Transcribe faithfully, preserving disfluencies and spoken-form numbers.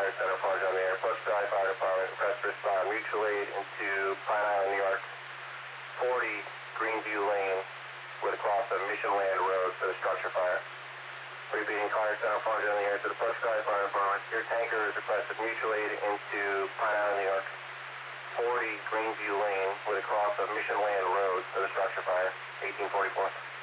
Fire Center, Farge on the air. Push Drive Fire Department, request to respond mutual aid into Pine Island, New York, forty Greenview Lane with a cross of Mission Land Road for the structure fire. Repeating Fire Center, Farge on the air to the Push Drive Fire Department. Your tanker is requested mutual aid into Pine Island, New York, forty Greenview Lane with a cross of Mission Land Road for the structure fire, eighteen forty-four.